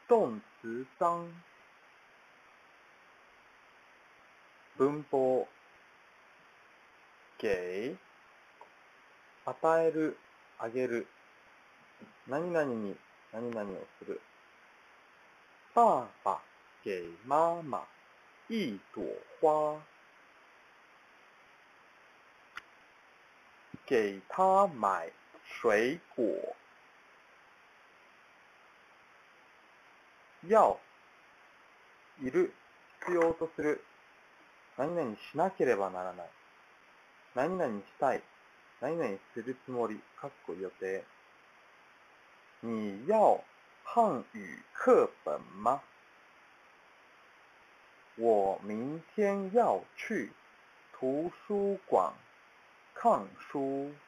动词脏。文法给、与える、あげる。何々に何々をする。爸爸给妈妈一朵花。给他买水果。要、いる、必要とする。何々しなければならない。何々したい。何々するつもり。予定。你要汉语课本吗？我明天要去图书馆看书。